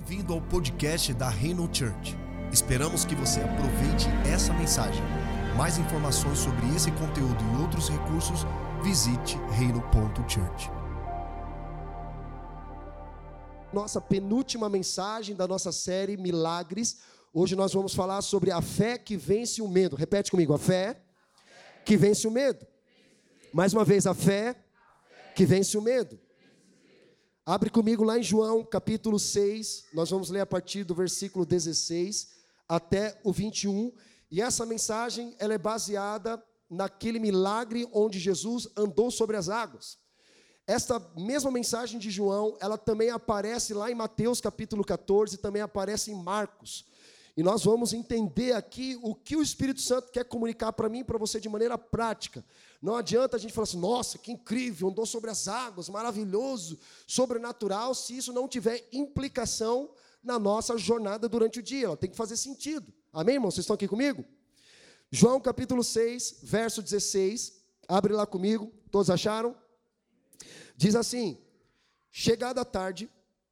Bem-vindo ao podcast da Reino Church. Esperamos que você aproveite essa mensagem. Mais informações sobre esse conteúdo e outros recursos, visite reino.church. Nossa penúltima mensagem da nossa série Milagres. Hoje nós vamos falar sobre a fé que vence o medo. Repete comigo, a fé que vence o medo. Mais uma vez, a fé que vence o medo. Abre comigo lá em João, capítulo 6, nós vamos ler a partir do versículo 16 até o 21. E essa mensagem, ela é baseada naquele milagre onde Jesus andou sobre as águas. Esta mesma mensagem de João, ela também aparece lá em Mateus, capítulo 14, também aparece em Marcos. E nós vamos entender aqui o que o Espírito Santo quer comunicar para mim e para você de maneira prática. Não adianta a gente falar assim, nossa, que incrível, andou sobre as águas, maravilhoso, sobrenatural, se isso não tiver implicação na nossa jornada durante o dia. Ela tem que fazer sentido. Amém, irmãos? Vocês estão aqui comigo? João capítulo 6, verso 16. Abre lá comigo. Todos acharam? Diz assim: chegada a tarde,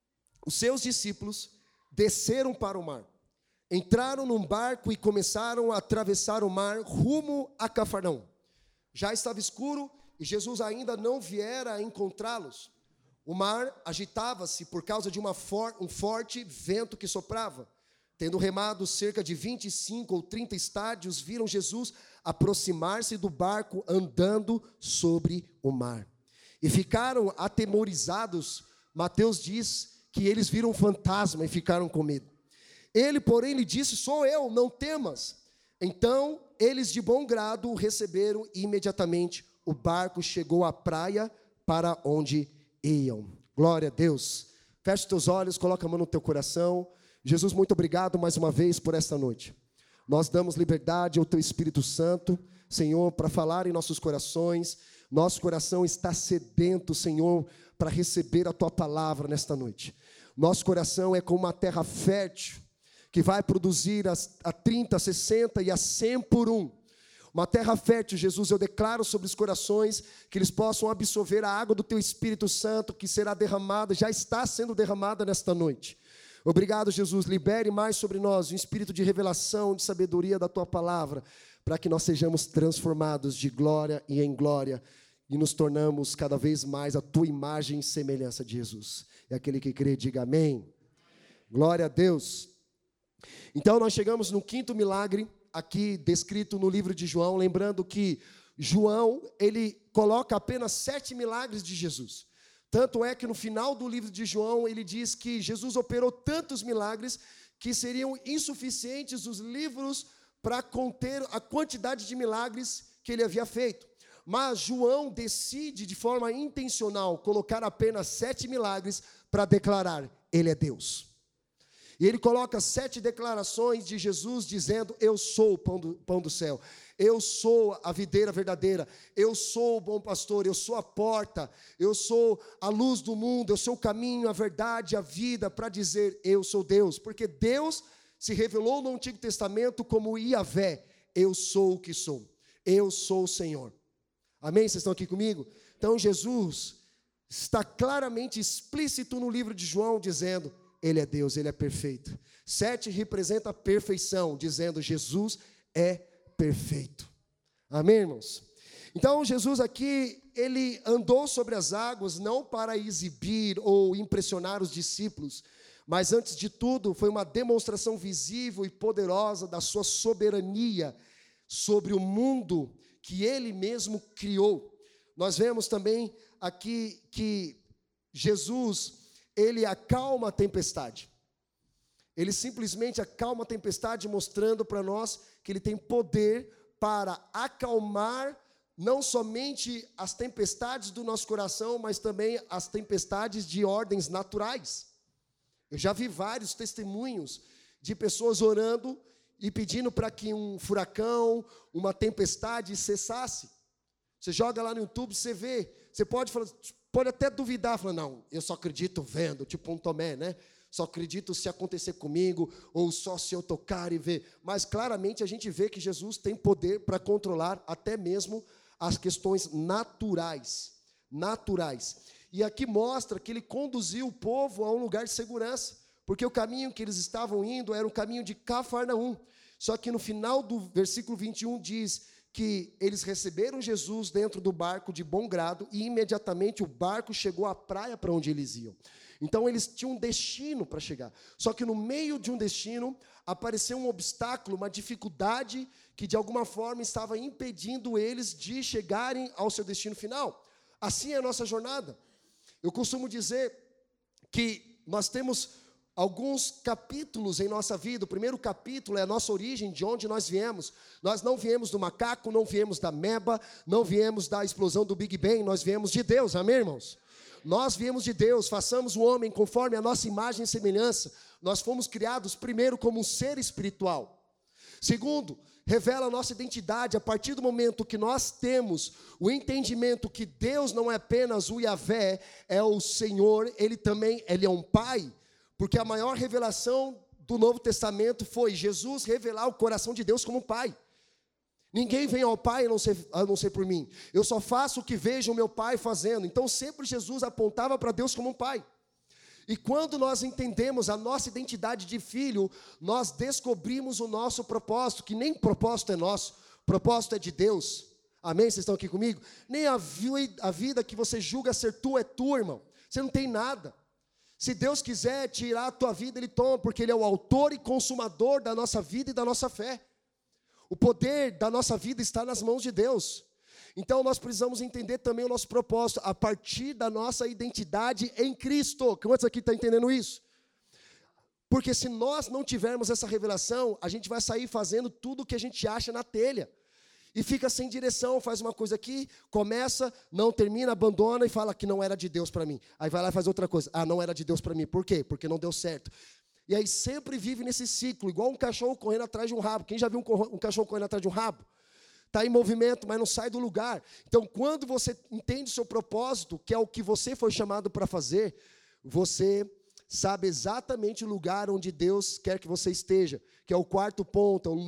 os seus discípulos desceram para o mar. Entraram num barco e começaram a atravessar o mar rumo a Cafarnaum. Já estava escuro e Jesus ainda não viera a encontrá-los. O mar agitava-se por causa de um forte vento que soprava. Tendo remado cerca de 25 ou 30 estádios, viram Jesus aproximar-se do barco andando sobre o mar. E ficaram atemorizados. Mateus diz que eles viram um fantasma e ficaram com medo. Ele, porém, lhe disse, sou eu, não temas. Então, eles de bom grado o receberam e imediatamente o barco chegou à praia para onde iam. Glória a Deus. Feche os teus olhos, coloca a mão no teu coração. Jesus, muito obrigado mais uma vez por esta noite. Nós damos liberdade ao teu Espírito Santo, Senhor, para falar em nossos corações. Nosso coração está sedento, Senhor, para receber a tua palavra nesta noite. Nosso coração é como uma terra fértil, que vai produzir a 30, a 60 e a 100 por um. Uma terra fértil, Jesus, eu declaro sobre os corações que eles possam absorver a água do Teu Espírito Santo, que será derramada, já está sendo derramada nesta noite. Obrigado, Jesus, libere mais sobre nós um espírito de revelação, de sabedoria da Tua palavra, para que nós sejamos transformados de glória e em glória, e nos tornamos cada vez mais a Tua imagem e semelhança de Jesus. E aquele que crê, diga amém. Glória a Deus. Então nós chegamos no quinto milagre, aqui descrito no livro de João, lembrando que João, ele coloca apenas 7 milagres de Jesus. Tanto é que no final do livro de João, ele diz que Jesus operou tantos milagres que seriam insuficientes os livros para conter a quantidade de milagres que ele havia feito. Mas João decide de forma intencional colocar apenas 7 milagres para declarar, ele é Deus. E ele coloca 7 declarações de Jesus dizendo, eu sou o pão do céu, eu sou a videira verdadeira, eu sou o bom pastor, eu sou a porta, eu sou a luz do mundo, eu sou o caminho, a verdade, a vida, para dizer, eu sou Deus. Porque Deus se revelou no Antigo Testamento como Iavé, eu sou o que sou, eu sou o Senhor. Amém? Vocês estão aqui comigo? Então Jesus está claramente explícito no livro de João dizendo, Ele é Deus, Ele é perfeito. 7 representa a perfeição, dizendo Jesus é perfeito. Amém, irmãos? Então, Jesus aqui, ele andou sobre as águas não para exibir ou impressionar os discípulos, mas antes de tudo, foi uma demonstração visível e poderosa da sua soberania sobre o mundo que ele mesmo criou. Nós vemos também aqui que Jesus, ele acalma a tempestade. Ele simplesmente acalma a tempestade, mostrando para nós que ele tem poder para acalmar não somente as tempestades do nosso coração, mas também as tempestades de ordens naturais. Eu já vi vários testemunhos de pessoas orando e pedindo para que um furacão, uma tempestade cessasse. Você joga lá no YouTube, você vê, você pode até duvidar, falar, não, eu só acredito vendo, tipo um Tomé, né? Só acredito se acontecer comigo, ou só se eu tocar e ver. Mas claramente a gente vê que Jesus tem poder para controlar até mesmo as questões naturais. E aqui mostra que ele conduziu o povo a um lugar de segurança. porque o caminho que eles estavam indo era o caminho de Cafarnaum. Só que no final do versículo 21 diz que eles receberam Jesus dentro do barco de bom grado e imediatamente o barco chegou à praia para onde eles iam. Então eles tinham um destino para chegar. Só que no meio de um destino apareceu um obstáculo, uma dificuldade que de alguma forma estava impedindo eles de chegarem ao seu destino final. Assim é a nossa jornada. Eu costumo dizer que nós temos alguns capítulos em nossa vida. O primeiro capítulo é a nossa origem, de onde nós viemos. Nós não viemos do macaco, não viemos da ameba, não viemos da explosão do Big Bang, nós viemos de Deus, amém, irmãos? Nós viemos de Deus, façamos o homem conforme a nossa imagem e semelhança. Nós fomos criados primeiro como um ser espiritual. Segundo, revela a nossa identidade a partir do momento que nós temos o entendimento que Deus não é apenas o Yahvé, é o Senhor, Ele é um Pai. Porque a maior revelação do Novo Testamento foi Jesus revelar o coração de Deus como Pai. Ninguém vem ao Pai a não ser por mim. Eu só faço o que vejo o meu Pai fazendo. Então sempre Jesus apontava para Deus como um Pai. E quando nós entendemos a nossa identidade de filho, nós descobrimos o nosso propósito, que nem propósito é nosso, propósito é de Deus. Amém? Vocês estão aqui comigo? Nem a vida que você julga ser tua é tua, irmão. Você não tem nada. Se Deus quiser tirar a tua vida, Ele toma, porque Ele é o autor e consumador da nossa vida e da nossa fé. O poder da nossa vida está nas mãos de Deus. Então nós precisamos entender também o nosso propósito, a partir da nossa identidade em Cristo. Quantos aqui estão entendendo isso? Porque se nós não tivermos essa revelação, a gente vai sair fazendo tudo o que a gente acha na telha. E fica sem direção, faz uma coisa aqui, começa, não termina, abandona e fala que não era de Deus para mim. Aí vai lá e faz outra coisa. Ah, não era de Deus para mim. Por quê? Porque não deu certo. E aí sempre vive nesse ciclo, igual um cachorro correndo atrás de um rabo. Quem já viu um cachorro correndo atrás de um rabo? Está em movimento, mas não sai do lugar. Então, quando você entende o seu propósito, que é o que você foi chamado para fazer, você sabe exatamente o lugar onde Deus quer que você esteja, que é o quarto ponto, é o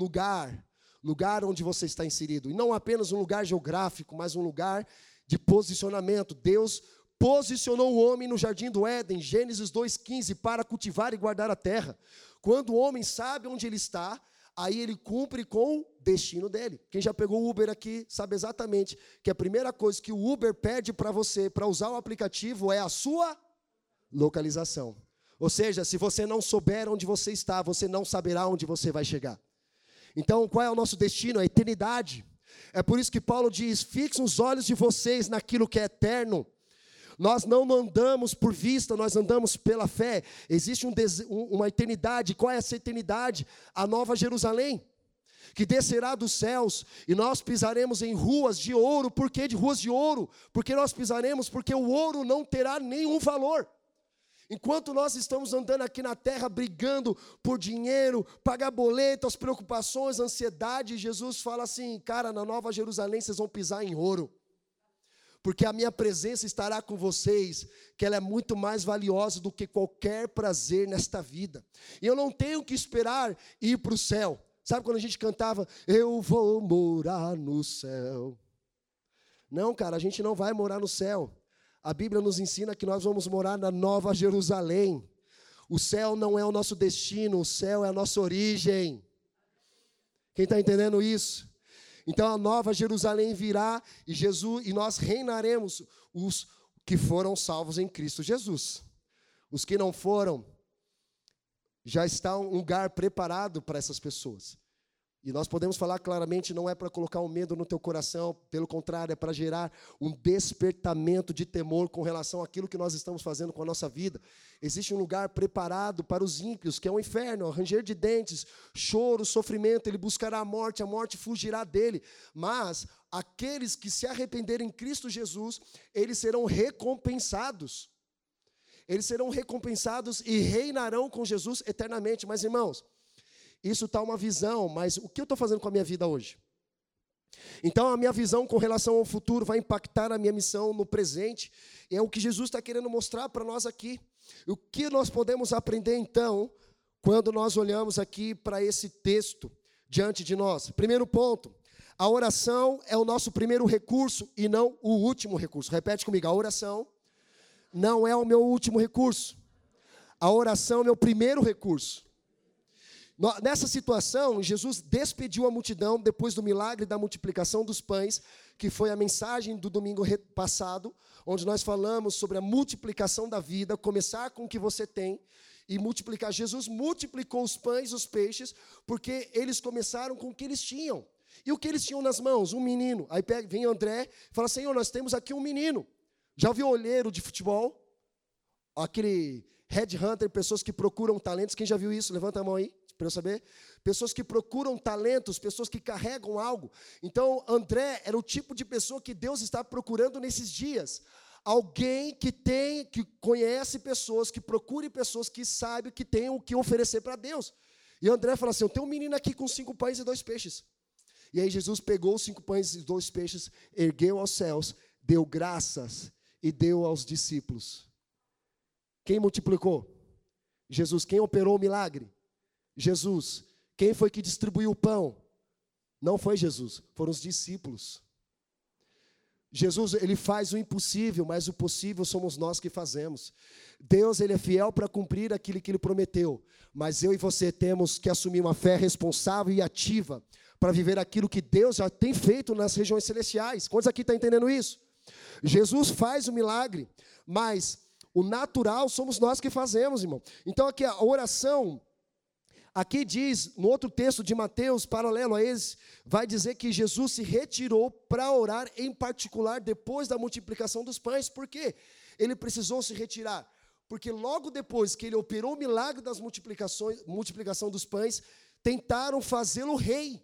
lugar onde você está inserido. E não apenas um lugar geográfico, mas um lugar de posicionamento. Deus posicionou o homem no jardim do Éden, Gênesis 2,15, para cultivar e guardar a terra. Quando o homem sabe onde ele está, aí ele cumpre com o destino dele. Quem já pegou o Uber aqui sabe exatamente que a primeira coisa que o Uber pede para você, para usar o aplicativo, é a sua localização. Ou seja, se você não souber onde você está, você não saberá onde você vai chegar. Então, qual é o nosso destino? A eternidade. É por isso que Paulo diz, fixem os olhos de vocês naquilo que é eterno. Nós não andamos por vista, nós andamos pela fé. Existe uma eternidade. Qual é essa eternidade? A Nova Jerusalém, que descerá dos céus, e nós pisaremos em ruas de ouro. Por que de ruas de ouro? Porque nós pisaremos, porque o ouro não terá nenhum valor. Enquanto nós estamos andando aqui na terra, brigando por dinheiro, pagar boleto, as preocupações, a ansiedade, Jesus fala assim, cara, na Nova Jerusalém vocês vão pisar em ouro. Porque a minha presença estará com vocês, que ela é muito mais valiosa do que qualquer prazer nesta vida. E eu não tenho que esperar ir para o céu. Sabe quando a gente cantava, eu vou morar no céu? Não, cara, a gente não vai morar no céu. A Bíblia nos ensina que nós vamos morar na Nova Jerusalém. O céu não é o nosso destino, o céu é a nossa origem. Quem está entendendo isso? Então a Nova Jerusalém virá e nós reinaremos os que foram salvos em Cristo Jesus. Os que não foram, já está um lugar preparado para essas pessoas. E nós podemos falar claramente, não é para colocar um medo no teu coração, pelo contrário, é para gerar um despertamento de temor com relação àquilo que nós estamos fazendo com a nossa vida. Existe um lugar preparado para os ímpios, que é o inferno, ranger de dentes, choro, sofrimento, ele buscará a morte fugirá dele. Mas aqueles que se arrependerem em Cristo Jesus, eles serão recompensados. Eles serão recompensados e reinarão com Jesus eternamente. Mas, irmãos, isso está uma visão, mas o que eu estou fazendo com a minha vida hoje? Então, a minha visão com relação ao futuro vai impactar a minha missão no presente. É o que Jesus está querendo mostrar para nós aqui. O que nós podemos aprender, então, quando nós olhamos aqui para esse texto diante de nós? Primeiro ponto, a oração é o nosso primeiro recurso e não o último recurso. Repete comigo, a oração não é o meu último recurso. A oração é meu primeiro recurso. Nessa situação, Jesus despediu a multidão depois do milagre da multiplicação dos pães, que foi a mensagem do domingo passado, onde nós falamos sobre a multiplicação da vida, começar com o que você tem e multiplicar. Jesus multiplicou os pães e os peixes, porque eles começaram com o que eles tinham. E o que eles tinham nas mãos? Um menino. Aí vem André e fala, Senhor, nós temos aqui um menino. Já viu olheiro de futebol? Aquele headhunter, pessoas que procuram talentos. Quem já viu isso? Levanta a mão aí, para eu saber. Pessoas que procuram talentos, pessoas que carregam algo. Então, André era o tipo de pessoa que Deus está procurando nesses dias. Alguém que conhece pessoas, que procure pessoas que saibam que tem o que oferecer para Deus. E André fala assim, eu tenho um menino aqui com 5 pães e 2 peixes. E aí Jesus pegou os 5 pães e 2 peixes, ergueu aos céus, deu graças e deu aos discípulos. Quem multiplicou? Jesus. Quem operou o milagre? Jesus. Quem foi que distribuiu o pão? Não foi Jesus, foram os discípulos. Jesus, ele faz o impossível, mas o possível somos nós que fazemos. Deus, ele é fiel para cumprir aquilo que ele prometeu, mas eu e você temos que assumir uma fé responsável e ativa para viver aquilo que Deus já tem feito nas regiões celestiais. Quantos aqui estão entendendo isso? Jesus faz o milagre, mas o natural somos nós que fazemos, irmão. Então aqui a oração, aqui diz, no outro texto de Mateus, paralelo a esse, vai dizer que Jesus se retirou para orar, em particular, depois da multiplicação dos pães. Por quê? Ele precisou se retirar. Porque logo depois que ele operou o milagre das multiplicação dos pães, tentaram fazê-lo rei.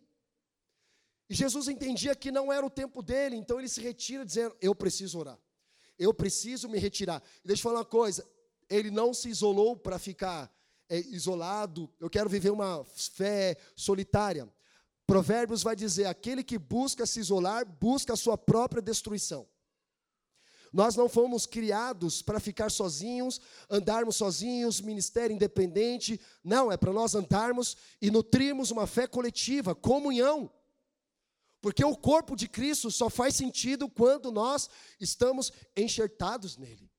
E Jesus entendia que não era o tempo dele, então ele se retira dizendo, eu preciso orar. Eu preciso me retirar. E deixa eu falar uma coisa, ele não se isolou para ficar isolado, eu quero viver uma fé solitária. Provérbios vai dizer, aquele que busca se isolar, busca a sua própria destruição. Nós não fomos criados para ficar sozinhos, andarmos sozinhos, ministério independente. Não, é para nós andarmos e nutrirmos uma fé coletiva, comunhão. Porque o corpo de Cristo só faz sentido quando nós estamos enxertados nele.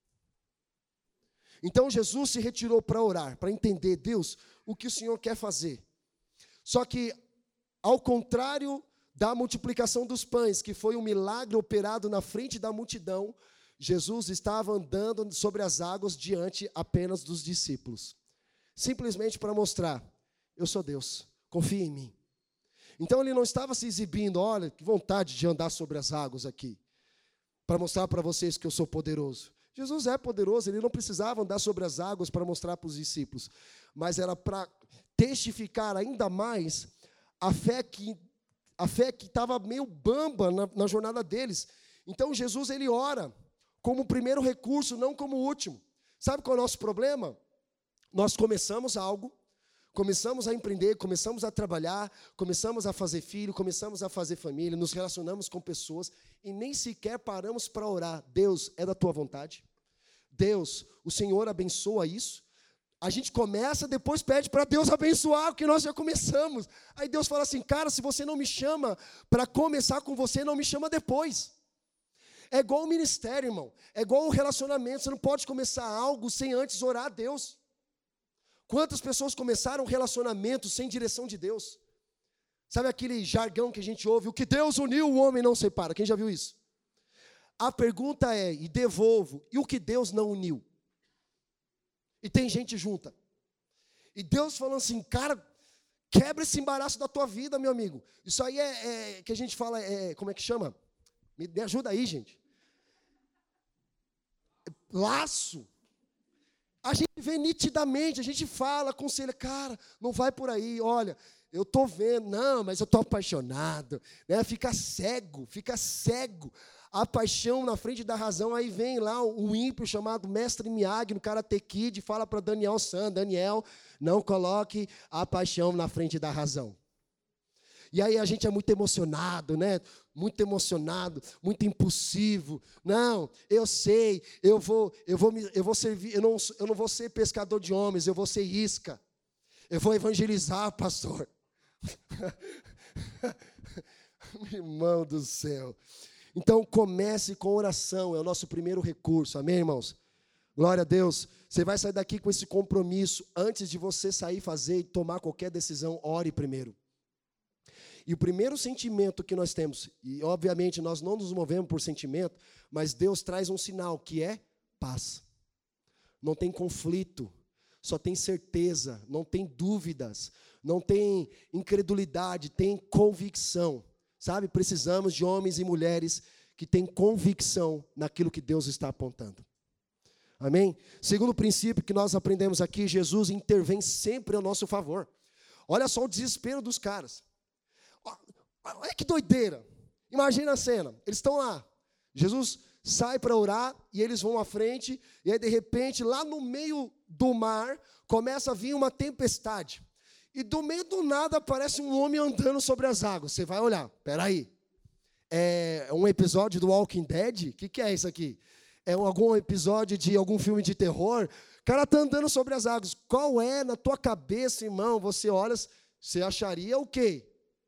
Então Jesus se retirou para orar, para entender, Deus, o que o Senhor quer fazer. Só que, ao contrário da multiplicação dos pães, que foi um milagre operado na frente da multidão, Jesus estava andando sobre as águas diante apenas dos discípulos. Simplesmente para mostrar, eu sou Deus, confia em mim. Então ele não estava se exibindo, olha, que vontade de andar sobre as águas aqui, para mostrar para vocês que eu sou poderoso. Jesus é poderoso, ele não precisava andar sobre as águas para mostrar para os discípulos, mas era para testificar ainda mais a fé que estava meio bamba na jornada deles. Então Jesus, ele ora como primeiro recurso, não como último. Sabe qual é o nosso problema? Nós começamos algo, começamos a empreender, começamos a trabalhar, começamos a fazer filho, começamos a fazer família, nos relacionamos com pessoas e nem sequer paramos para orar. Deus, é da tua vontade? Deus, o Senhor abençoa isso? A gente começa, depois pede para Deus abençoar o que nós já começamos. Aí Deus fala assim, cara, se você não me chama para começar com você, não me chama depois. É igual o ministério, irmão. É igual o relacionamento. Você não pode começar algo sem antes orar a Deus. Quantas pessoas começaram um relacionamento sem direção de Deus? Sabe aquele jargão que a gente ouve? O que Deus uniu, o homem não separa. Quem já viu isso? A pergunta é, e devolvo, e o que Deus não uniu? E tem gente junta. E Deus falando assim, cara, quebra esse embaraço da tua vida, meu amigo. Isso aí é que a gente fala, como é que chama? Me ajuda aí, gente. Laço. A gente vê nitidamente, a gente fala, aconselha, cara, não vai por aí, olha, eu estou vendo, não, mas eu estou apaixonado, né? Fica cego, a paixão na frente da razão, aí vem lá um ímpio chamado Mestre Miyagi, no Karate Kid, fala para Daniel San, Daniel, não coloque a paixão na frente da razão. E aí a gente é muito emocionado, né? Muito emocionado, muito impulsivo. Não, eu sei, eu vou servir, eu não vou ser pescador de homens, eu vou ser isca. Eu vou evangelizar, pastor. Meu irmão do céu. Então comece com oração, é o nosso primeiro recurso. Amém, irmãos? Glória a Deus. Você vai sair daqui com esse compromisso. Antes de você sair, fazer e tomar qualquer decisão, ore primeiro. E o primeiro sentimento que nós temos, e obviamente nós não nos movemos por sentimento, mas Deus traz um sinal que é paz. Não tem conflito, só tem certeza, não tem dúvidas, não tem incredulidade, tem convicção. Sabe, precisamos de homens e mulheres que têm convicção naquilo que Deus está apontando. Amém? Segundo princípio que nós aprendemos aqui, Jesus intervém sempre a nosso favor. Olha só o desespero dos caras. Olha que doideira. Imagina a cena. Eles estão lá. Jesus sai para orar e eles vão à frente. E aí, de repente, lá no meio do mar, começa a vir uma tempestade. E do meio do nada aparece um homem andando sobre as águas. Você vai olhar. Espera aí. É um episódio do Walking Dead? O que é isso aqui? É algum episódio de algum filme de terror? O cara está andando sobre as águas. Qual é, na tua cabeça, irmão, você olha, você acharia o quê?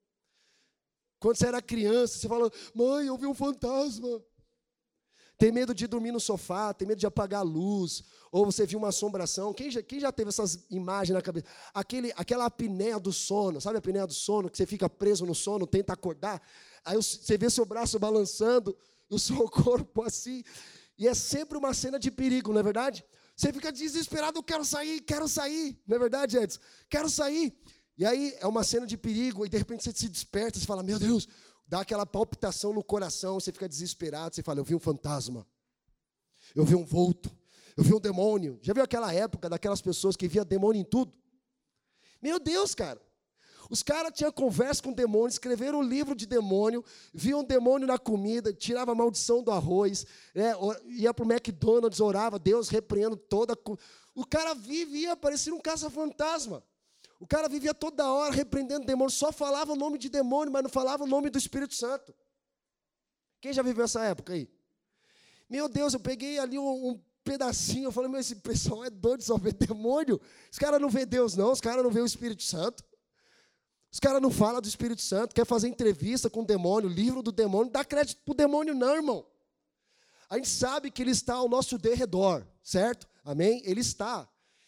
Quando você era criança, você fala, mãe, eu vi um fantasma. Tem medo de dormir no sofá, tem medo de apagar a luz, ou você viu uma assombração. Quem já teve essas imagens na cabeça? Aquela apneia do sono, sabe a apneia do sono, que você fica preso no sono, tenta acordar, aí você vê seu braço balançando, e o seu corpo assim, e é sempre uma cena de perigo, não é verdade? Você fica desesperado, quero sair, não é verdade, Edson? Quero sair. E aí é uma cena de perigo, e de repente você se desperta, você fala, meu Deus, dá aquela palpitação no coração, você fica desesperado, você fala, eu vi um fantasma, eu vi um vulto, eu vi um demônio. Já viu aquela época daquelas pessoas que via demônio em tudo? Meu Deus, cara. Os caras tinham conversa com o demônio, escreveram um livro de demônio, viam um demônio na comida, tirava a maldição do arroz, ia para o McDonald's, orava, Deus repreendo toda... O cara vivia parecendo um caça-fantasma. O cara vivia toda hora repreendendo demônio, só falava o nome de demônio, mas não falava o nome do Espírito Santo. Quem já viveu essa época aí? Meu Deus, eu peguei ali um pedacinho, eu falei, meu, esse pessoal é doido, só vê demônio. Os caras não vê Deus não, os caras não vê o Espírito Santo. Os caras não falam do Espírito Santo, quer fazer entrevista com o demônio, livro do demônio, não dá crédito para o demônio não, irmão. A gente sabe que ele está ao nosso derredor, certo? Amém? Ele está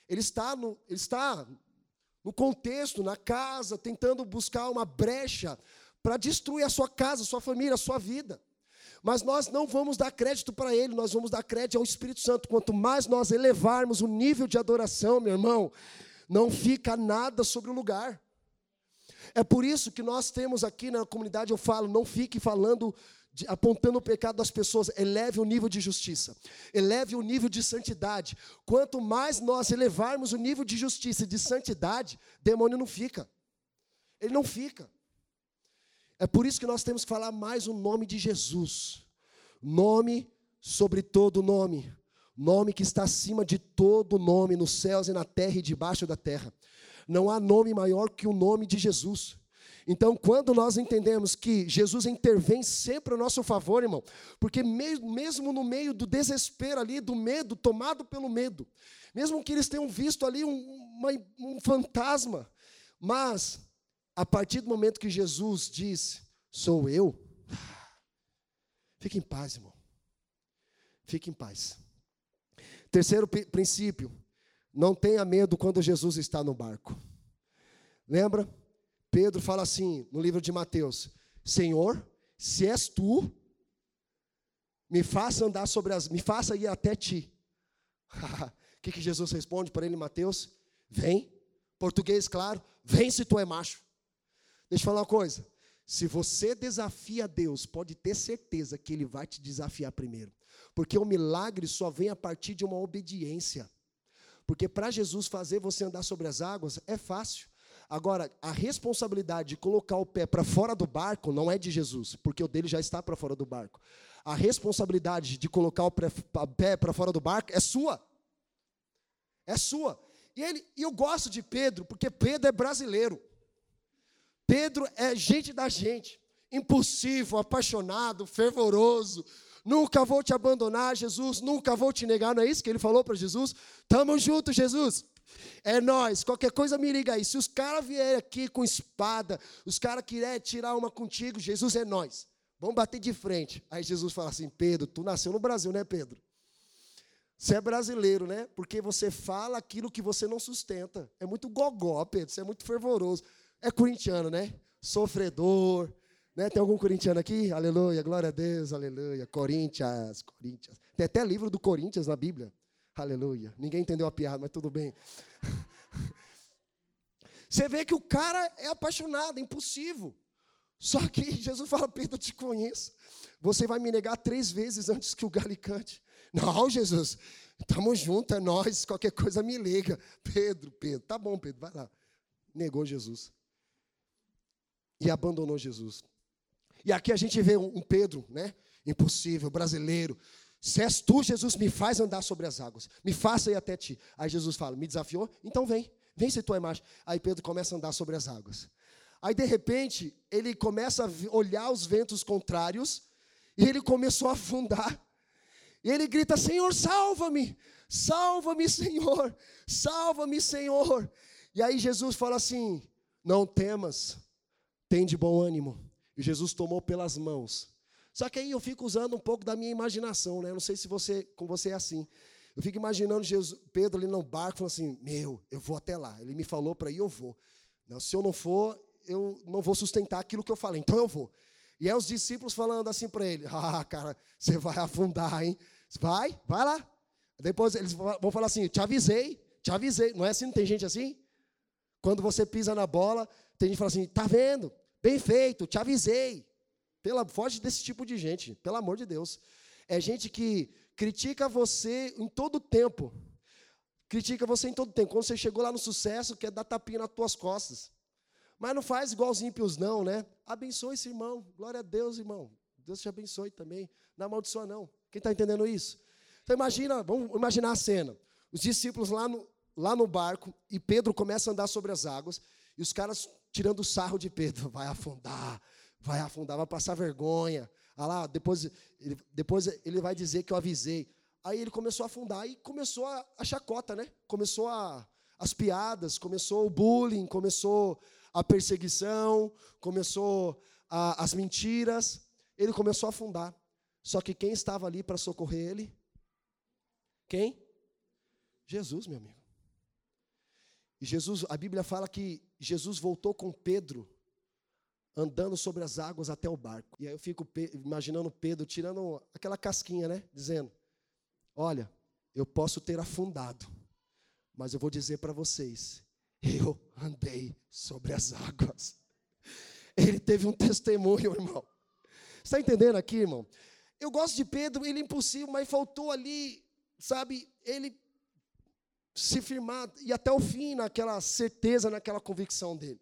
no contexto, na casa, tentando buscar uma brecha para destruir a sua casa, a sua família, a sua vida. Mas nós não vamos dar crédito para ele, nós vamos dar crédito ao Espírito Santo. Quanto mais nós elevarmos o nível de adoração, meu irmão, não fica nada sobre o lugar. É por isso que nós temos aqui na comunidade, eu falo, não fique falando, apontando o pecado das pessoas, eleve o nível de justiça, eleve o nível de santidade. Quanto mais nós elevarmos o nível de justiça e de santidade, demônio não fica. Ele não fica. É por isso que nós temos que falar mais o nome de Jesus. Nome sobre todo nome. Nome que está acima de todo nome, nos céus e na terra e debaixo da terra. Não há nome maior que o nome de Jesus. Então, quando nós entendemos que Jesus intervém sempre a nosso favor, irmão, porque mesmo no meio do desespero ali, do medo, tomado pelo medo, mesmo que eles tenham visto ali um fantasma, mas, a partir do momento que Jesus diz, sou eu, fique em paz, irmão. Fique em paz. Terceiro princípio, não tenha medo quando Jesus está no barco. Lembra? Pedro fala assim, no livro de Mateus, Senhor, se és tu, me faça ir até ti. O que Jesus responde para ele em Mateus? Vem, português claro, vem se tu é macho. Deixa eu falar uma coisa, se você desafia Deus, pode ter certeza que Ele vai te desafiar primeiro. Porque o milagre só vem a partir de uma obediência. Porque para Jesus fazer você andar sobre as águas é fácil. Agora, a responsabilidade de colocar o pé para fora do barco não é de Jesus, porque o dele já está para fora do barco. A responsabilidade de colocar o pé para fora do barco é sua. É sua. E eu gosto de Pedro, porque Pedro é brasileiro. Pedro é gente da gente. Impulsivo, apaixonado, fervoroso. Nunca vou te abandonar, Jesus, nunca vou te negar. Não é isso que ele falou para Jesus? Tamo junto, Jesus. É nós, qualquer coisa me liga aí. Se os caras vierem aqui com espada, os caras querem tirar uma contigo, Jesus é nós. Vamos bater de frente. Aí Jesus fala assim, Pedro, tu nasceu no Brasil, né, Pedro? Você é brasileiro, né? Porque você fala aquilo que você não sustenta. É muito gogó, Pedro, você é muito fervoroso. É corintiano, né? Sofredor. Né? Tem algum corintiano aqui? Aleluia, glória a Deus, aleluia. Corinthians. Tem até livro do Corinthians na Bíblia. Aleluia. Ninguém entendeu a piada, mas tudo bem. Você vê que o cara é apaixonado, é impulsivo. Só que Jesus fala, Pedro, eu te conheço. Você vai me negar 3 vezes antes que o galho cante. Não, Jesus, estamos juntos, é nós, qualquer coisa me liga. Pedro, tá bom, Pedro, vai lá. Negou Jesus. E abandonou Jesus. E aqui a gente vê um Pedro, né? Impossível, brasileiro. Se és tu, Jesus, me faz andar sobre as águas. Me faça ir até ti. Aí Jesus fala, me desafiou? Então vem. Vem se tu é macho. Aí Pedro começa a andar sobre as águas. Aí, de repente, ele começa a olhar os ventos contrários. E ele começou a afundar. E ele grita, Senhor, salva-me. Salva-me, Senhor. Salva-me, Senhor. E aí Jesus fala assim, não temas, tem de bom ânimo. E Jesus tomou pelas mãos. Só que aí eu fico usando um pouco da minha imaginação, né? Eu não sei se com você é assim. Eu fico imaginando Pedro ali no barco, falando assim, eu vou até lá. Ele me falou para ir, eu vou. Não, se eu não for, eu não vou sustentar aquilo que eu falei, então eu vou. E aí os discípulos falando assim para ele, cara, você vai afundar, hein? Vai lá. Depois eles vão falar assim, te avisei. Não é assim, não tem gente assim? Quando você pisa na bola, tem gente que fala assim, tá vendo? Bem feito, te avisei. Foge desse tipo de gente, pelo amor de Deus. É gente que critica você em todo tempo. Quando você chegou lá no sucesso, quer dar tapinha nas tuas costas. Mas não faz igual os ímpios não, né? Abençoe esse irmão. Glória a Deus, irmão. Deus te abençoe também. Não amaldiçoa não. Quem está entendendo isso? Então vamos imaginar a cena. Os discípulos lá no barco, e Pedro começa a andar sobre as águas, e os caras tirando sarro de Pedro. Vai afundar, vai passar vergonha. Ah lá, depois ele vai dizer que eu avisei. Aí ele começou a afundar e começou a chacota, né? Começou as piadas, começou o bullying, começou a perseguição, começou as mentiras. Ele começou a afundar. Só que quem estava ali para socorrer ele? Quem? Jesus, meu amigo. E a Bíblia fala que Jesus voltou com Pedro andando sobre as águas até o barco. E aí eu fico imaginando Pedro tirando aquela casquinha, né? Dizendo, olha, eu posso ter afundado, mas eu vou dizer para vocês, eu andei sobre as águas. Ele teve um testemunho, irmão. Você está entendendo aqui, irmão? Eu gosto de Pedro, ele é impulsivo, mas faltou ali, sabe, ele se firmar e até o fim naquela certeza, naquela convicção dele.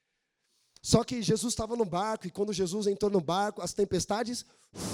Só que Jesus estava no barco, e quando Jesus entrou no barco, as tempestades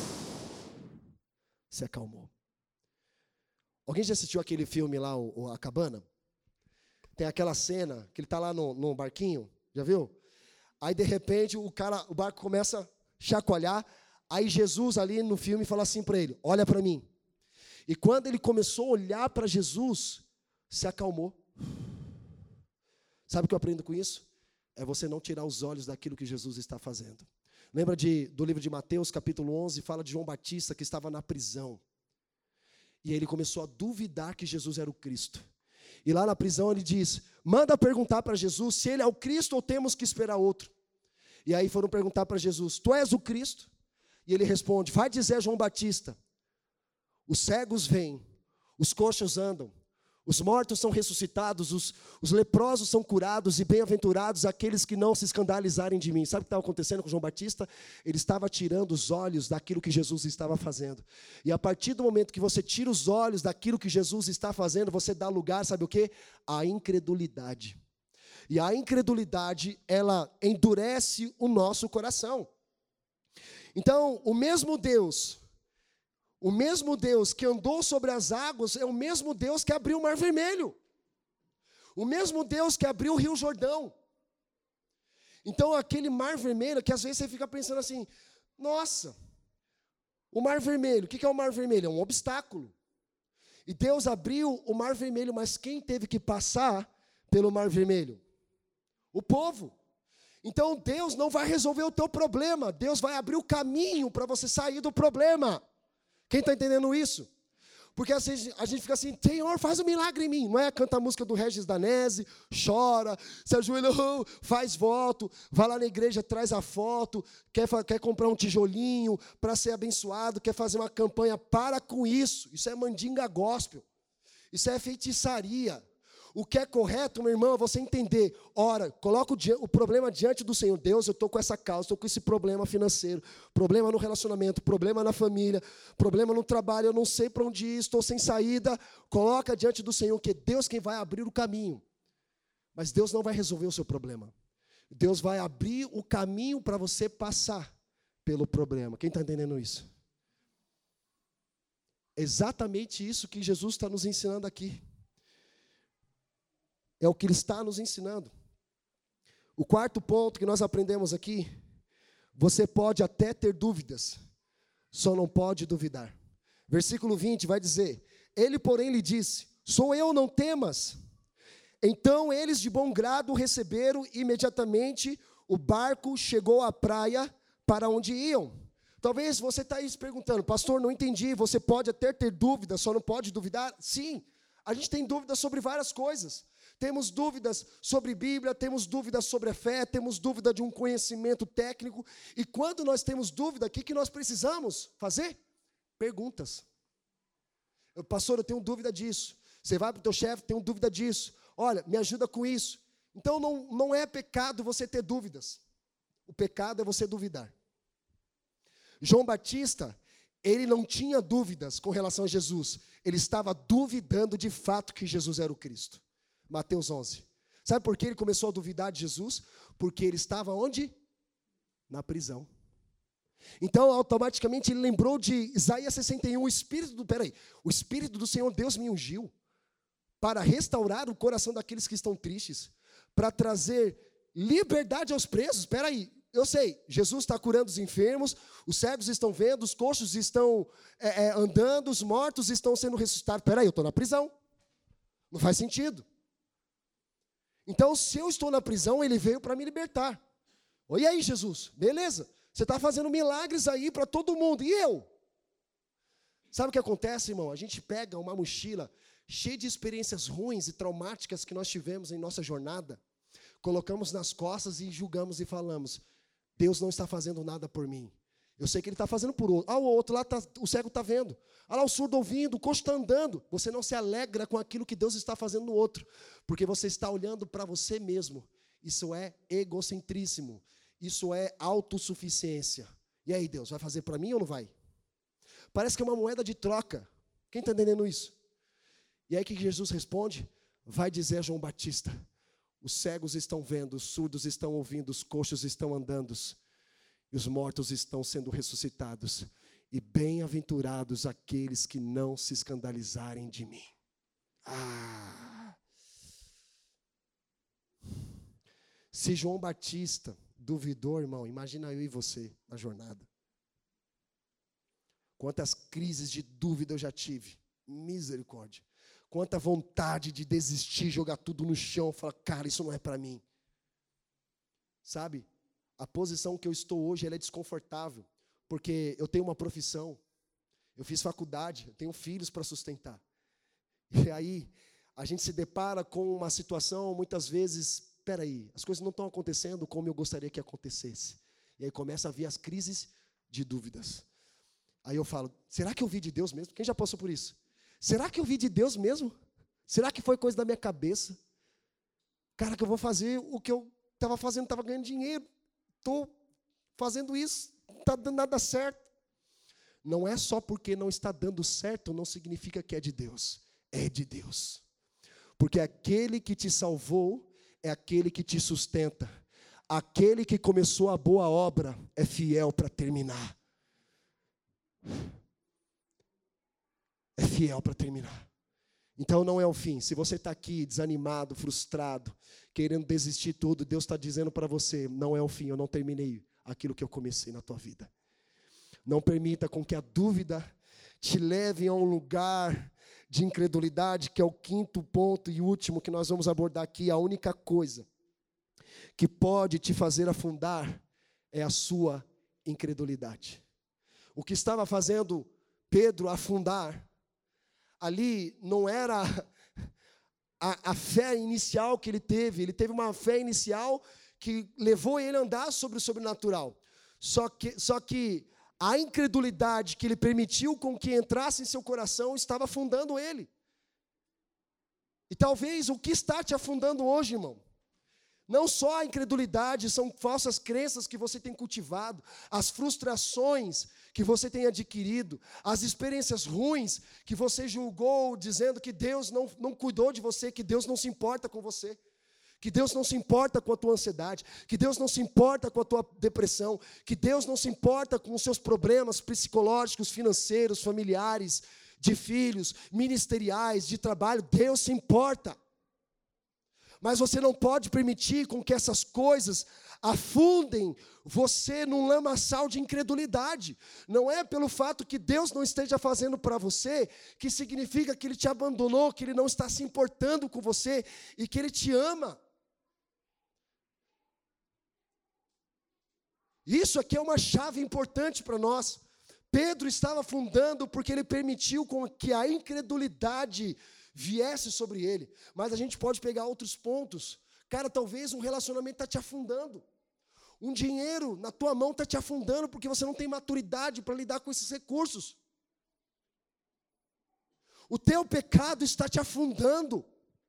se acalmou. Alguém já assistiu aquele filme lá, A Cabana? Tem aquela cena que ele está lá no barquinho, já viu? Aí de repente o barco começa a chacoalhar, aí Jesus ali no filme fala assim para ele, olha para mim. E quando ele começou a olhar para Jesus, se acalmou. Sabe o que eu aprendo com isso? É você não tirar os olhos daquilo que Jesus está fazendo. Lembra do livro de Mateus, capítulo 11, fala de João Batista que estava na prisão. E ele começou a duvidar que Jesus era o Cristo. E lá na prisão ele diz, manda perguntar para Jesus se ele é o Cristo ou temos que esperar outro. E aí foram perguntar para Jesus, tu és o Cristo? E ele responde, vai dizer a João Batista, os cegos vêm, os coxos andam, os mortos são ressuscitados, os leprosos são curados e bem-aventurados aqueles que não se escandalizarem de mim. Sabe o que estava acontecendo com João Batista? Ele estava tirando os olhos daquilo que Jesus estava fazendo. E a partir do momento que você tira os olhos daquilo que Jesus está fazendo, você dá lugar, sabe o quê? À incredulidade. E a incredulidade, ela endurece o nosso coração. Então, o mesmo Deus que andou sobre as águas é o mesmo Deus que abriu o Mar Vermelho. O mesmo Deus que abriu o Rio Jordão. Então, aquele Mar Vermelho, que às vezes você fica pensando assim, nossa, o Mar Vermelho, o que é o Mar Vermelho? É um obstáculo. E Deus abriu o Mar Vermelho, mas quem teve que passar pelo Mar Vermelho? O povo. Então, Deus não vai resolver o teu problema, Deus vai abrir o caminho para você sair do problema. Quem está entendendo isso? Porque às vezes a gente fica assim, Senhor, faz um milagre em mim. Não é? Canta a música do Regis Danese, chora, se ajoelha, faz voto, vai lá na igreja, traz a foto, quer comprar um tijolinho para ser abençoado, quer fazer uma campanha. Para com isso. Isso é mandinga gospel. Isso é feitiçaria. O que é correto, meu irmão, é você entender. Ora, coloca o problema diante do Senhor. Deus, eu estou com essa causa, estou com esse problema financeiro, problema no relacionamento, problema na família, problema no trabalho, eu não sei para onde ir, estou sem saída. Coloca diante do Senhor, que é Deus quem vai abrir o caminho. Mas Deus não vai resolver o seu problema. Deus vai abrir o caminho para você passar pelo problema. Quem está entendendo isso? Exatamente isso que Jesus está nos ensinando aqui. É o que Ele está nos ensinando. O quarto ponto que nós aprendemos aqui, você pode até ter dúvidas, só não pode duvidar. Versículo 20 vai dizer, Ele, porém, lhe disse, sou eu, não temas. Então eles de bom grado o receberam e imediatamente o barco chegou à praia para onde iam. Talvez você está aí se perguntando, pastor, não entendi, você pode até ter dúvidas, só não pode duvidar? Sim, a gente tem dúvidas sobre várias coisas. Temos dúvidas sobre Bíblia, temos dúvidas sobre a fé, temos dúvida de um conhecimento técnico. E quando nós temos dúvida, o que nós precisamos fazer? Perguntas. Pastor, eu tenho dúvida disso. Você vai para o teu chefe, tenho dúvida disso. Olha, me ajuda com isso. Então não é pecado você ter dúvidas. O pecado é você duvidar. João Batista, ele não tinha dúvidas com relação a Jesus. Ele estava duvidando de fato que Jesus era o Cristo. Mateus 11. Sabe por que ele começou a duvidar de Jesus? Porque ele estava onde? Na prisão. Então, automaticamente, ele lembrou de Isaías 61, o Espírito do Senhor Deus me ungiu para restaurar o coração daqueles que estão tristes, para trazer liberdade aos presos. Eu sei, Jesus está curando os enfermos, os cegos estão vendo, os coxos estão andando, os mortos estão sendo ressuscitados. Eu estou na prisão. Não faz sentido. Então, se eu estou na prisão, ele veio para me libertar. E aí, Jesus? Beleza. Você está fazendo milagres aí para todo mundo. E eu? Sabe o que acontece, irmão? A gente pega uma mochila cheia de experiências ruins e traumáticas que nós tivemos em nossa jornada, colocamos nas costas e julgamos e falamos, Deus não está fazendo nada por mim. Eu sei que Ele está fazendo por outro. O outro lá, o cego está vendo. Lá o surdo ouvindo, o coxo está andando. Você não se alegra com aquilo que Deus está fazendo no outro, porque você está olhando para você mesmo. Isso é egocentríssimo. Isso é autossuficiência. E aí, Deus, vai fazer para mim ou não vai? Parece que é uma moeda de troca. Quem está entendendo isso? E aí o que Jesus responde? Vai dizer a João Batista, os cegos estão vendo, os surdos estão ouvindo, os coxos estão andando, e os mortos estão sendo ressuscitados. E bem-aventurados aqueles que não se escandalizarem de mim. Se João Batista duvidou, irmão, imagina eu e você na jornada. Quantas crises de dúvida eu já tive. Misericórdia. Quanta vontade de desistir, jogar tudo no chão, falar, cara, isso não é para mim. Sabe? A posição que eu estou hoje, ela é desconfortável, porque eu tenho uma profissão, eu fiz faculdade, eu tenho filhos para sustentar. E aí, a gente se depara com uma situação, muitas vezes, as coisas não estão acontecendo como eu gostaria que acontecesse. E aí começa a vir as crises de dúvidas. Aí eu falo, será que eu vi de Deus mesmo? Quem já passou por isso? Será que eu vi de Deus mesmo? Será que foi coisa da minha cabeça? Cara, que eu vou fazer o que eu estava fazendo, estava ganhando dinheiro. Estou fazendo isso, não está dando nada certo. Não é só porque não está dando certo, não significa que é de Deus. É de Deus. Porque aquele que te salvou é aquele que te sustenta. Aquele que começou a boa obra é fiel para terminar. É fiel para terminar. Então não é o fim. Se você está aqui desanimado, frustrado, querendo desistir tudo, Deus está dizendo para você, não é o fim, eu não terminei aquilo que eu comecei na tua vida. Não permita com que a dúvida te leve a um lugar de incredulidade, que é o quinto ponto e último que nós vamos abordar aqui. A única coisa que pode te fazer afundar é a sua incredulidade. O que estava fazendo Pedro afundar, ali não era a fé inicial que ele teve uma fé inicial que levou ele a andar sobre o sobrenatural. Só que a incredulidade que ele permitiu com que entrasse em seu coração estava afundando ele. E talvez o que está te afundando hoje, irmão, não só a incredulidade, são falsas crenças que você tem cultivado, as frustrações que você tem adquirido, as experiências ruins que você julgou, dizendo que Deus não cuidou de você, que Deus não se importa com você, que Deus não se importa com a tua ansiedade, que Deus não se importa com a tua depressão, que Deus não se importa com os seus problemas psicológicos, financeiros, familiares, de filhos, ministeriais, de trabalho. Deus se importa. Mas você não pode permitir com que essas coisas afundem você num lamaçal de incredulidade. Não é pelo fato que Deus não esteja fazendo para você, que significa que Ele te abandonou, que Ele não está se importando com você e que Ele te ama. Isso aqui é uma chave importante para nós. Pedro estava afundando porque ele permitiu com que a incredulidade viesse sobre ele. Mas a gente pode pegar outros pontos. Cara, talvez um relacionamento está te afundando. Um dinheiro na tua mão está te afundando porque você não tem maturidade para lidar com esses recursos. O teu pecado está te afundando.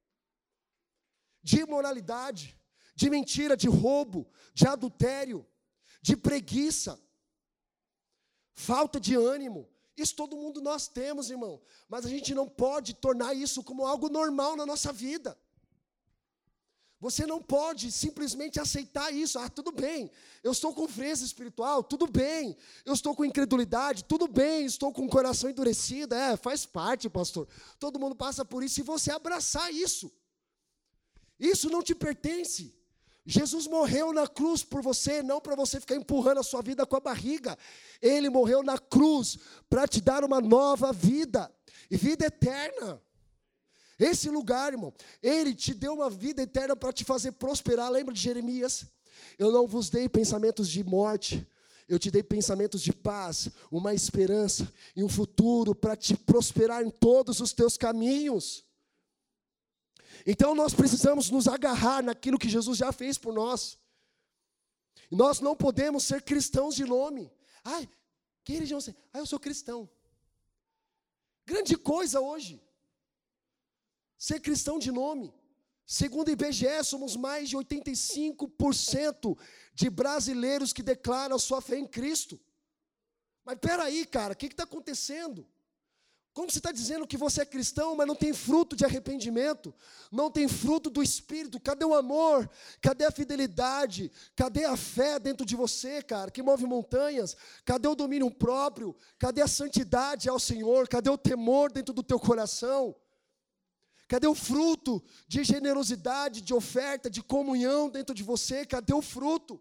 De imoralidade, de mentira, de roubo, de adultério, de preguiça, falta de ânimo. Isso todo mundo nós temos, irmão. Mas a gente não pode tornar isso como algo normal na nossa vida. Você não pode simplesmente aceitar isso. Ah, tudo bem, eu estou com frieza espiritual, tudo bem. Eu estou com incredulidade, tudo bem. Estou com o coração endurecido, faz parte, pastor. Todo mundo passa por isso. E você abraçar isso. Isso não te pertence. Jesus morreu na cruz por você, não para você ficar empurrando a sua vida com a barriga. Ele morreu na cruz para te dar uma nova vida, e vida eterna. Esse lugar, irmão, Ele te deu uma vida eterna para te fazer prosperar. Lembra de Jeremias? Eu não vos dei pensamentos de morte, eu te dei pensamentos de paz, uma esperança e um futuro para te prosperar em todos os teus caminhos. Então nós precisamos nos agarrar naquilo que Jesus já fez por nós. Nós não podemos ser cristãos de nome. Que religião você? Eu sou cristão. Grande coisa hoje. Ser cristão de nome. Segundo o IBGE, somos mais de 85% de brasileiros que declaram a sua fé em Cristo. Mas peraí, cara, o que está acontecendo? Como você está dizendo que você é cristão, mas não tem fruto de arrependimento? Não tem fruto do Espírito? Cadê o amor? Cadê a fidelidade? Cadê a fé dentro de você, cara, que move montanhas? Cadê o domínio próprio? Cadê a santidade ao Senhor? Cadê o temor dentro do teu coração? Cadê o fruto de generosidade, de oferta, de comunhão dentro de você? Cadê o fruto?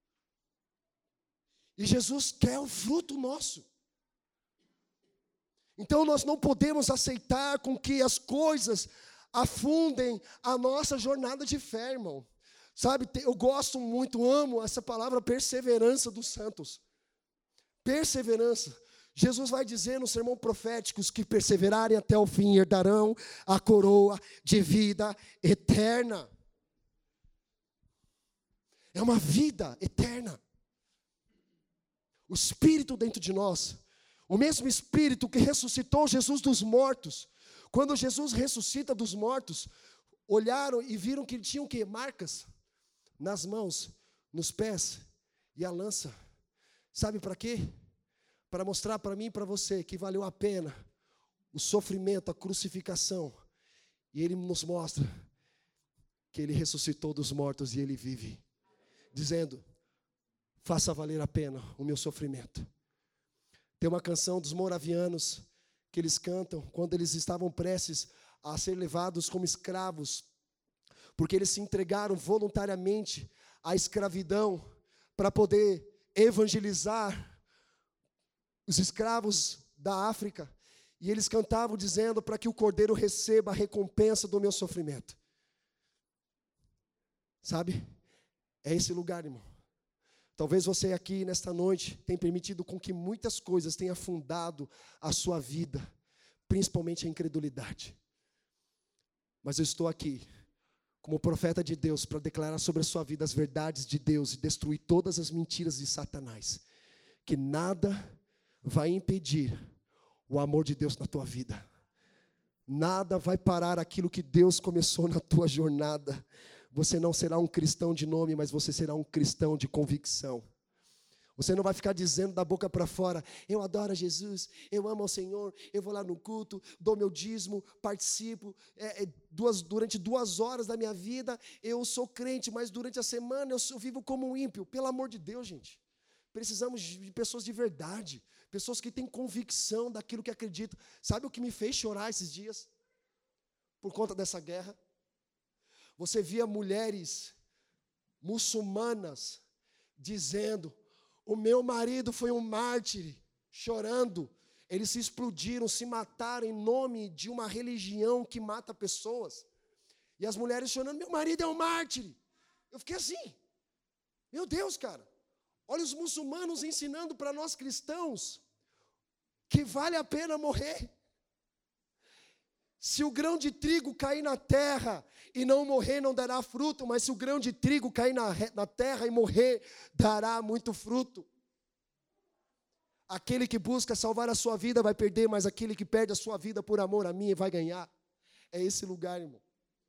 E Jesus quer o fruto nosso. Então nós não podemos aceitar com que as coisas afundem a nossa jornada de fé, irmão. Sabe, eu gosto muito, amo essa palavra perseverança dos santos. Perseverança. Jesus vai dizer no sermão profético: os que perseverarem até o fim herdarão a coroa de vida eterna. É uma vida eterna. O Espírito dentro de nós, o mesmo Espírito que ressuscitou Jesus dos mortos. Quando Jesus ressuscita dos mortos, olharam e viram que ele tinha o quê? Marcas nas mãos, nos pés e a lança. Sabe para quê? Para mostrar para mim e para você que valeu a pena o sofrimento, a crucificação. E ele nos mostra que ele ressuscitou dos mortos e ele vive, dizendo: faça valer a pena o meu sofrimento. Tem uma canção dos moravianos que eles cantam quando eles estavam prestes a ser levados como escravos, porque eles se entregaram voluntariamente à escravidão para poder evangelizar os escravos da África. E eles cantavam dizendo: para que o cordeiro receba a recompensa do meu sofrimento. Sabe? É esse lugar, irmão. Talvez você aqui nesta noite tenha permitido com que muitas coisas tenham afundado a sua vida. principalmente a incredulidade. Mas eu estou aqui como profeta de Deus para declarar sobre a sua vida as verdades de Deus e destruir todas as mentiras de Satanás. Que nada vai impedir o amor de Deus na tua vida. Nada vai parar aquilo que Deus começou na tua jornada. Você não será um cristão de nome, mas você será um cristão de convicção. Você não vai ficar dizendo da boca para fora: eu adoro a Jesus, eu amo ao Senhor, eu vou lá no culto, dou meu dízimo, participo, durante 2 horas da minha vida eu sou crente, mas durante a semana eu vivo como um ímpio. Pelo amor de Deus, gente. Precisamos de pessoas de verdade, pessoas que têm convicção daquilo que acreditam. Sabe o que me fez chorar esses dias? Por conta dessa guerra. Você via mulheres muçulmanas dizendo: o meu marido foi um mártir, chorando. Eles se explodiram, se mataram em nome de uma religião que mata pessoas. E as mulheres chorando: meu marido é um mártir. Eu fiquei assim, meu Deus, cara. Olha os muçulmanos ensinando para nós cristãos que vale a pena morrer. Se o grão de trigo cair na terra e não morrer, não dará fruto, mas se o grão de trigo cair na terra e morrer, dará muito fruto. Aquele que busca salvar a sua vida vai perder, mas aquele que perde a sua vida por amor a mim vai ganhar. É esse lugar, irmão.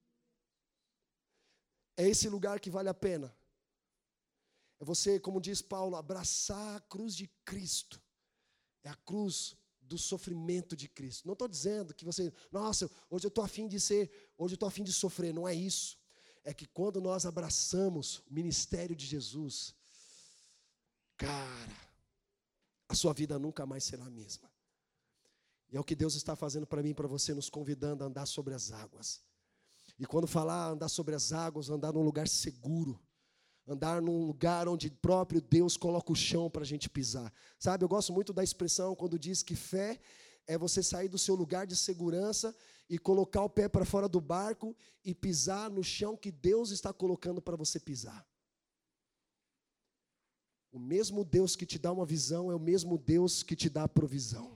É esse lugar que vale a pena. É você, como diz Paulo, abraçar a cruz de Cristo. É a cruz do sofrimento de Cristo. Não estou dizendo que você, nossa, hoje eu estou afim de sofrer. Não é isso. É que quando nós abraçamos o ministério de Jesus, cara, a sua vida nunca mais será a mesma. E é o que Deus está fazendo para mim e para você, nos convidando a andar sobre as águas. E quando falar andar sobre as águas, andar num lugar seguro, andar num lugar onde próprio Deus coloca o chão para a gente pisar. Sabe, eu gosto muito da expressão quando diz que fé é você sair do seu lugar de segurança e colocar o pé para fora do barco e pisar no chão que Deus está colocando para você pisar. O mesmo Deus que te dá uma visão é o mesmo Deus que te dá a provisão.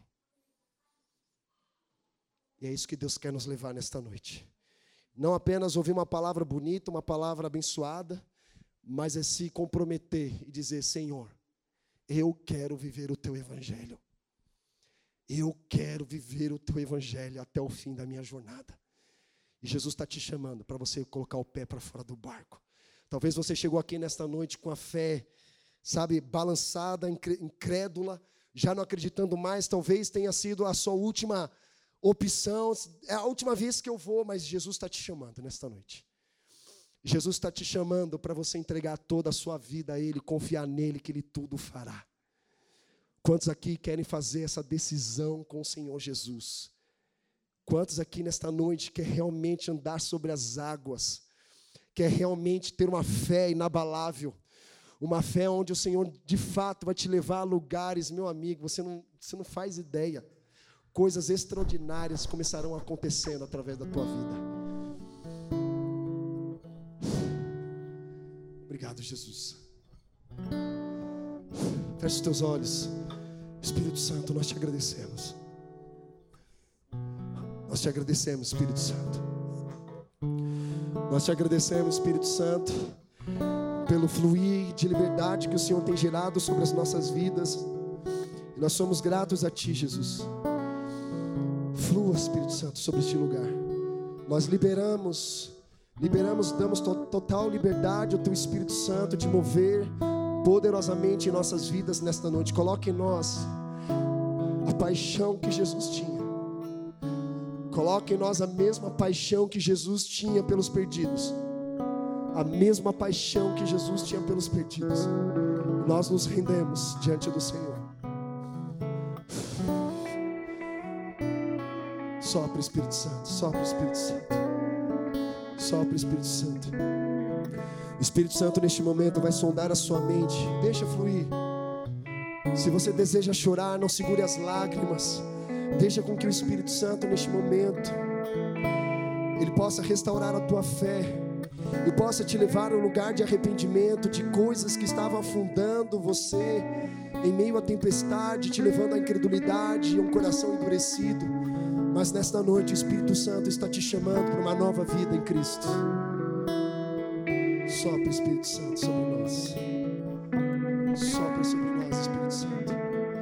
E é isso que Deus quer nos levar nesta noite. Não apenas ouvir uma palavra bonita, uma palavra abençoada, mas é se comprometer e dizer: Senhor, eu quero viver o Teu Evangelho. Eu quero viver o Teu Evangelho até o fim da minha jornada. E Jesus está te chamando para você colocar o pé para fora do barco. Talvez você chegou aqui nesta noite com a fé, sabe, balançada, incrédula, já não acreditando mais. Talvez tenha sido a sua última opção, é a última vez que eu vou, mas Jesus está te chamando nesta noite. Jesus está te chamando para você entregar toda a sua vida a Ele, confiar nele, que Ele tudo fará. Quantos aqui querem fazer essa decisão com o Senhor Jesus? Quantos aqui nesta noite querem realmente andar sobre as águas? Quer realmente ter uma fé inabalável? Uma fé onde o Senhor de fato vai te levar a lugares, meu amigo, você não faz ideia. Coisas extraordinárias começarão acontecendo através da tua vida. Obrigado, Jesus. Feche os teus olhos. Espírito Santo, nós te agradecemos. Nós te agradecemos, Espírito Santo. Nós te agradecemos, Espírito Santo, pelo fluir de liberdade que o Senhor tem gerado sobre as nossas vidas. E nós somos gratos a Ti, Jesus. Flua, Espírito Santo, sobre este lugar. Nós liberamos, damos total liberdade ao Teu Espírito Santo de mover poderosamente em nossas vidas nesta noite. Coloque em nós a paixão que Jesus tinha. Coloque em nós a mesma paixão que Jesus tinha pelos perdidos. A mesma paixão que Jesus tinha pelos perdidos. Nós nos rendemos diante do Senhor. Sopra, Espírito Santo, sopra, Espírito Santo. Sopra, Espírito Santo. O Espírito Santo neste momento vai sondar a sua mente. Deixa fluir. Se você deseja chorar, não segure as lágrimas. Deixa com que o Espírito Santo neste momento Ele possa restaurar a tua fé e possa te levar a um lugar de arrependimento de coisas que estavam afundando você em meio à tempestade, te levando à incredulidade e a um coração endurecido. Mas nesta noite o Espírito Santo está te chamando para uma nova vida em Cristo. Sopra, Espírito Santo, sobre nós. Sopra sobre nós, Espírito Santo.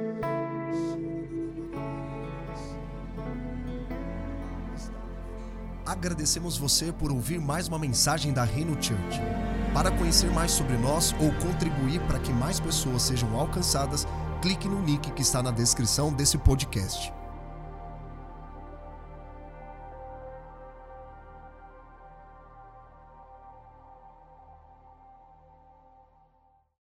Agradecemos você por ouvir mais uma mensagem da Reino Church. Para conhecer mais sobre nós ou contribuir para que mais pessoas sejam alcançadas, clique no link que está na descrição desse podcast.